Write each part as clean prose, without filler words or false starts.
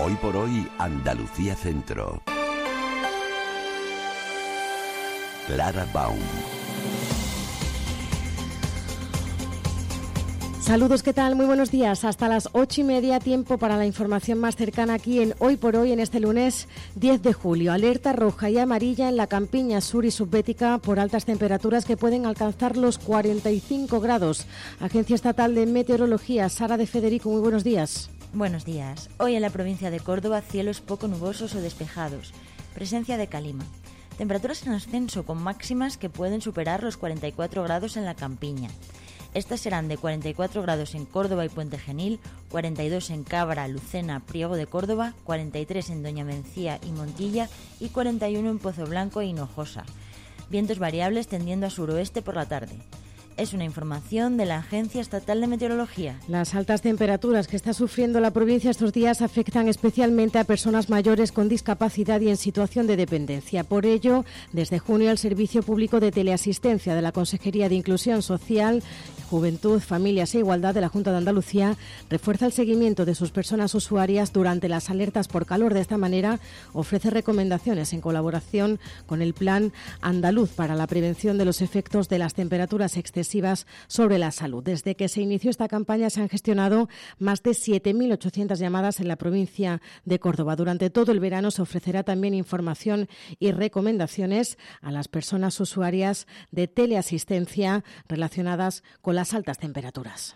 Hoy por hoy, Andalucía Centro. Clara Baum. Saludos, ¿qué tal? Muy buenos días. Hasta las 8:30, tiempo para la información más cercana aquí en Hoy por Hoy, en este lunes 10 de julio. Alerta roja y amarilla en la campiña sur y subbética por altas temperaturas que pueden alcanzar los 45 grados. Agencia Estatal de Meteorología, Sara de Federico, muy buenos días. Buenos días. Hoy en la provincia de Córdoba, cielos poco nubosos o despejados. Presencia de calima. Temperaturas en ascenso con máximas que pueden superar los 44 grados en la campiña. Estas serán de 44 grados en Córdoba y Puente Genil, 42 en Cabra, Lucena, Priego de Córdoba, 43 en Doña Mencía y Montilla y 41 en Pozo Blanco e Hinojosa. Vientos variables tendiendo a suroeste por la tarde. Es una información de la Agencia Estatal de Meteorología. Las altas temperaturas que está sufriendo la provincia estos días afectan especialmente a personas mayores con discapacidad y en situación de dependencia. Por ello, desde junio, el Servicio Público de Teleasistencia de la Consejería de Inclusión Social, Juventud, Familias e Igualdad de la Junta de Andalucía refuerza el seguimiento de sus personas usuarias durante las alertas por calor. De esta manera, ofrece recomendaciones en colaboración con el Plan Andaluz para la prevención de los efectos de las temperaturas excesivas sobre la salud. Desde que se inició esta campaña se han gestionado más de 7.800 llamadas en la provincia de Córdoba. Durante todo el verano se ofrecerá también información y recomendaciones a las personas usuarias de teleasistencia relacionadas con las altas temperaturas.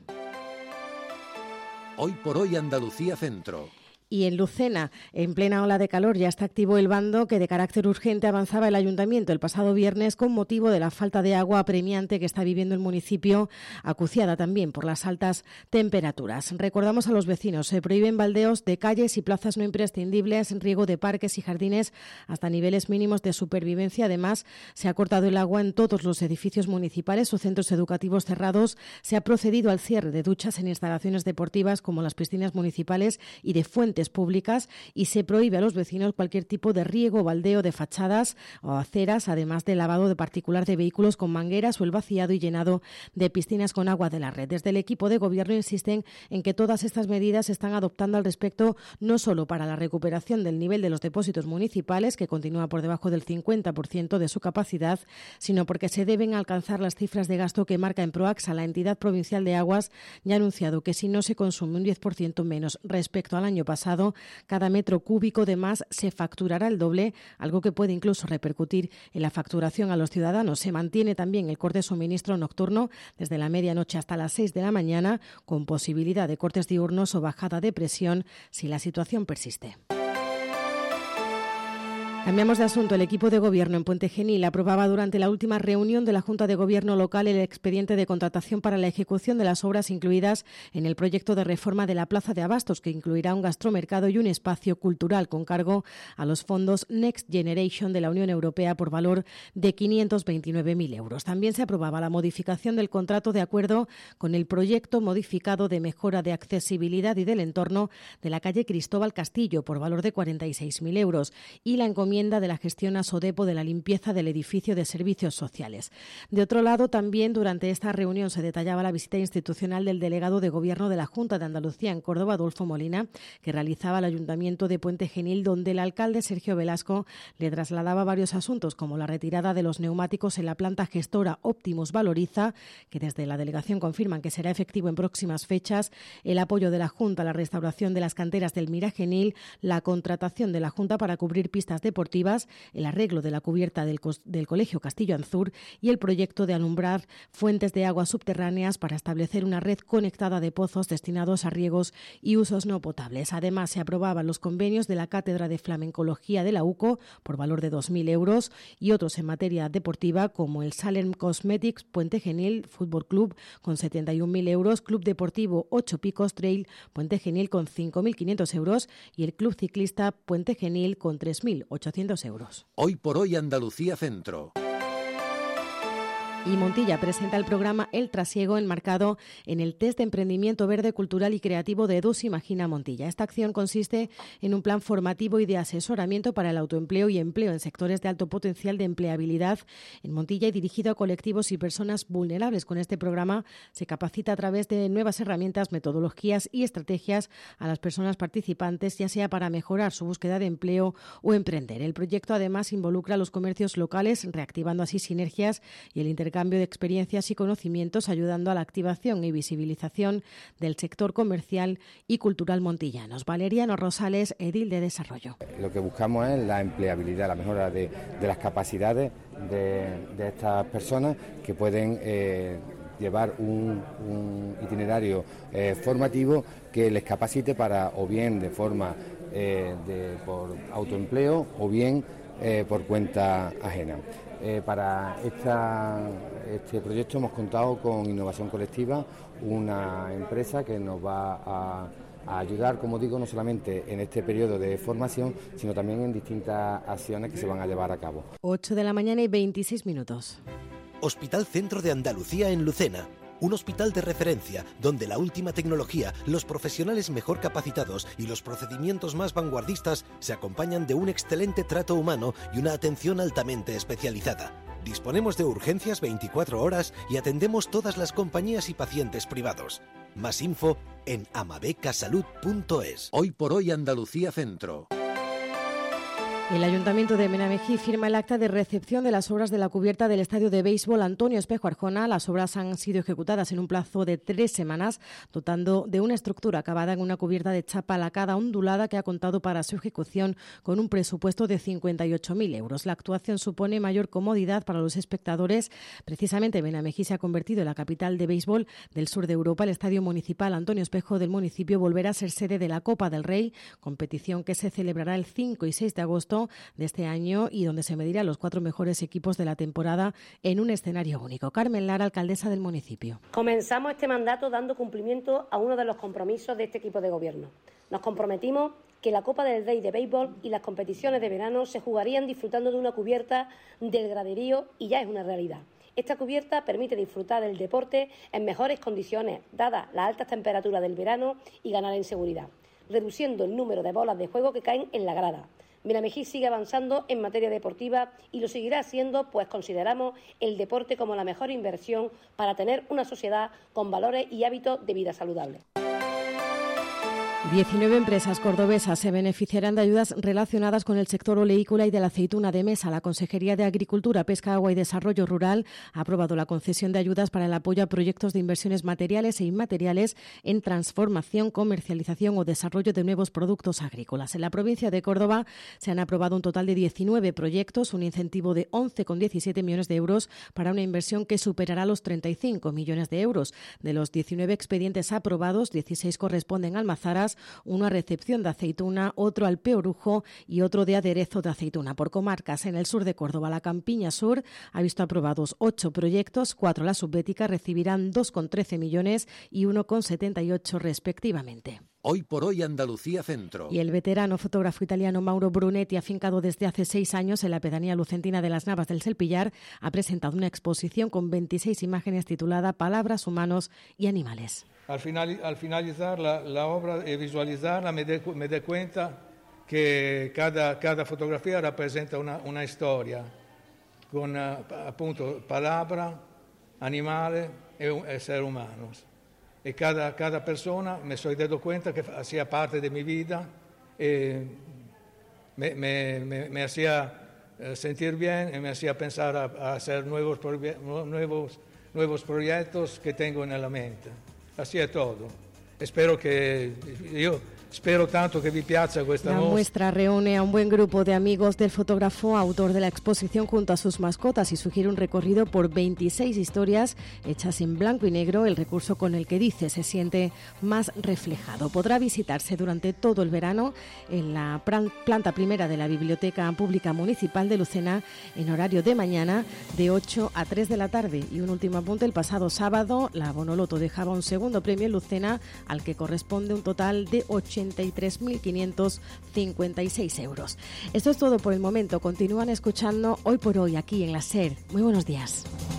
Hoy por hoy, Andalucía Centro. Y en Lucena, en plena ola de calor, ya está activo el bando que de carácter urgente avanzaba el ayuntamiento el pasado viernes con motivo de la falta de agua apremiante que está viviendo el municipio, acuciada también por las altas temperaturas. Recordamos a los vecinos, se prohíben baldeos de calles y plazas no imprescindibles, riego de parques y jardines hasta niveles mínimos de supervivencia. Además, se ha cortado el agua en todos los edificios municipales o centros educativos cerrados. Se ha procedido al cierre de duchas en instalaciones deportivas como las piscinas municipales y de fuentes públicas, y se prohíbe a los vecinos cualquier tipo de riego o baldeo de fachadas o aceras, además de lavado de particular de vehículos con mangueras o el vaciado y llenado de piscinas con agua de la red. Desde el equipo de gobierno insisten en que todas estas medidas se están adoptando al respecto, no solo para la recuperación del nivel de los depósitos municipales, que continúa por debajo del 50% de su capacidad, sino porque se deben alcanzar las cifras de gasto que marca en Proaxa. La entidad provincial de aguas ya ha anunciado que si no se consume un 10% menos respecto al año pasado, cada metro cúbico de más se facturará el doble, algo que puede incluso repercutir en la facturación a los ciudadanos. Se mantiene también el corte de suministro nocturno desde la medianoche hasta las 6 de la mañana, con posibilidad de cortes diurnos o bajada de presión si la situación persiste. Cambiamos de asunto. El equipo de gobierno en Puente Genil aprobaba durante la última reunión de la Junta de Gobierno local el expediente de contratación para la ejecución de las obras incluidas en el proyecto de reforma de la Plaza de Abastos, que incluirá un gastromercado y un espacio cultural con cargo a los fondos Next Generation de la Unión Europea por valor de 529.000 euros. También se aprobaba la modificación del contrato de acuerdo con el proyecto modificado de mejora de accesibilidad y del entorno de la calle Cristóbal Castillo por valor de 46.000 euros y la encomienda de la gestión a Sodepo de la limpieza del edificio de servicios sociales. De otro lado, también durante esta reunión se detallaba la visita institucional del delegado de Gobierno de la Junta de Andalucía en Córdoba, Adolfo Molina, que realizaba el Ayuntamiento de Puente Genil, donde el alcalde Sergio Velasco le trasladaba varios asuntos, como la retirada de los neumáticos en la planta gestora Optimus Valoriza, que desde la delegación confirman que será efectivo en próximas fechas, el apoyo de la Junta a la restauración de las canteras del Miragenil, la contratación de la Junta para cubrir pistas deportivas, el arreglo de la cubierta del Colegio Castillo Anzur y el proyecto de alumbrar fuentes de agua subterráneas para establecer una red conectada de pozos destinados a riegos y usos no potables. Además, se aprobaban los convenios de la Cátedra de Flamencología de la UCO por valor de 2.000 euros y otros en materia deportiva como el Salem Cosmetics Puente Genil Fútbol Club con 71.000 euros, Club Deportivo 8 Picos Trail Puente Genil con 5.500 euros y el Club Ciclista Puente Genil con 3.800 euros. Hoy por hoy, Andalucía Centro. Y Montilla presenta el programa El Trasiego, enmarcado en el test de emprendimiento verde, cultural y creativo de EDUS Imagina Montilla. Esta acción consiste en un plan formativo y de asesoramiento para el autoempleo y empleo en sectores de alto potencial de empleabilidad en Montilla y dirigido a colectivos y personas vulnerables. Con este programa se capacita a través de nuevas herramientas, metodologías y estrategias a las personas participantes, ya sea para mejorar su búsqueda de empleo o emprender. El proyecto además involucra a los comercios locales, reactivando así sinergias y el intercambio de experiencias y conocimientos, ayudando a la activación y visibilización del sector comercial y cultural montillanos. Valeriano Rosales, edil de Desarrollo. Lo que buscamos es la empleabilidad, la mejora de las capacidades de estas personas que pueden llevar un itinerario formativo que les capacite para, o bien de forma por autoempleo o bien por cuenta ajena. Para este proyecto hemos contado con Innovación Colectiva, una empresa que nos va a ayudar, como digo, no solamente en este periodo de formación, sino también en distintas acciones que se van a llevar a cabo. 8 de la mañana y 26 minutos. Hospital Centro de Andalucía en Lucena. Un hospital de referencia donde la última tecnología, los profesionales mejor capacitados y los procedimientos más vanguardistas se acompañan de un excelente trato humano y una atención altamente especializada. Disponemos de urgencias 24 horas y atendemos todas las compañías y pacientes privados. Más info en amabecasalud.es. Hoy por hoy Andalucía Centro. El Ayuntamiento de Benamejí firma el acta de recepción de las obras de la cubierta del estadio de béisbol Antonio Espejo Arjona. Las obras han sido ejecutadas en un plazo de 3 semanas, dotando de una estructura acabada en una cubierta de chapa lacada ondulada que ha contado para su ejecución con un presupuesto de 58.000 euros. La actuación supone mayor comodidad para los espectadores. Precisamente Benamejí se ha convertido en la capital de béisbol del sur de Europa. El estadio municipal Antonio Espejo del municipio volverá a ser sede de la Copa del Rey, competición que se celebrará el 5 y 6 de agosto de este año y donde se medirán los 4 mejores equipos de la temporada en un escenario único. Carmen Lara, alcaldesa del municipio. Comenzamos este mandato dando cumplimiento a uno de los compromisos de este equipo de gobierno. Nos comprometimos que la Copa del Rey de béisbol y las competiciones de verano se jugarían disfrutando de una cubierta del graderío y ya es una realidad. Esta cubierta permite disfrutar del deporte en mejores condiciones, dadas las altas temperaturas del verano, y ganar en seguridad, reduciendo el número de bolas de juego que caen en la grada. Benamejí sigue avanzando en materia deportiva y lo seguirá haciendo, pues consideramos el deporte como la mejor inversión para tener una sociedad con valores y hábitos de vida saludables. 19 empresas cordobesas se beneficiarán de ayudas relacionadas con el sector oleícola y de la aceituna de mesa. La Consejería de Agricultura, Pesca, Agua y Desarrollo Rural ha aprobado la concesión de ayudas para el apoyo a proyectos de inversiones materiales e inmateriales en transformación, comercialización o desarrollo de nuevos productos agrícolas. En la provincia de Córdoba se han aprobado un total de 19 proyectos, un incentivo de 11,17 millones de euros para una inversión que superará los 35 millones de euros. De los 19 expedientes aprobados, 16 corresponden a almazaras, uno a recepción de aceituna, otro al peorujo y otro de aderezo de aceituna. Por comarcas, en el sur de Córdoba, la Campiña Sur ha visto aprobados 8 proyectos, 4 la Subbética recibirán 2,13 millones y 1,78 respectivamente. Hoy por hoy Andalucía Centro. Y el veterano fotógrafo italiano Mauro Brunetti, afincado desde hace 6 años en la pedanía lucentina de las Navas del Selpillar, ha presentado una exposición con 26 imágenes titulada Palabras, Humanos y Animales. Al finalizar la obra y visualizarla me doy cuenta que cada fotografía representa una historia con appunto palabra, animale e ser humanos. Y cada persona me estoy dando cuenta que hacía parte de mi vida y me hacía sentir bien y me hacía pensar a hacer nuevos proyectos que tengo en la mente. Así es todo. Spero tanto que vi piazza questa mostra. La muestra reúne a un buen grupo de amigos del fotógrafo, autor de la exposición, junto a sus mascotas, y sugiere un recorrido por 26 historias hechas en blanco y negro, el recurso con el que dice se siente más reflejado. Podrá visitarse durante todo el verano en la planta primera de la Biblioteca Pública Municipal de Lucena en horario de mañana de 8 a 3 de la tarde. Y un último apunte: el pasado sábado la Bonoloto dejaba un segundo premio en Lucena al que corresponde un total de 83.556 euros. Esto es todo por el momento. Continúan escuchando Hoy por Hoy aquí en la SER. Muy buenos días.